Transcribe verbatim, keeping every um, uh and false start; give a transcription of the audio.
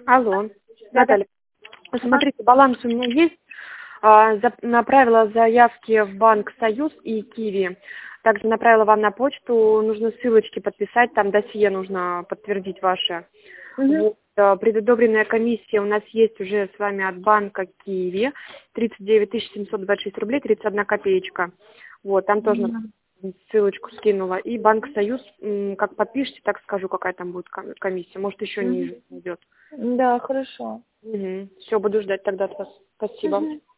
Алло, Да-да. Наталья. Ага. Смотрите, баланс у меня есть. А, за- направила заявки в Банк Союз и Киви. Также направила вам на почту. Нужно ссылочки подписать, там досье нужно подтвердить ваше. Мгм. Вот. а, Предодобренная комиссия у нас есть уже с вами от банка Киви. тридцать девять тысяч семьсот двадцать шесть рублей тридцать одна копеечка. Вот, там тоже Мгм. ссылочку скинула. И Банк Союз, м, как подпишите, так скажу, какая там будет ком- комиссия. Может, еще Мгм. ниже идет. Да, хорошо. Все, буду ждать тогда от вас. Спасибо. Мгм.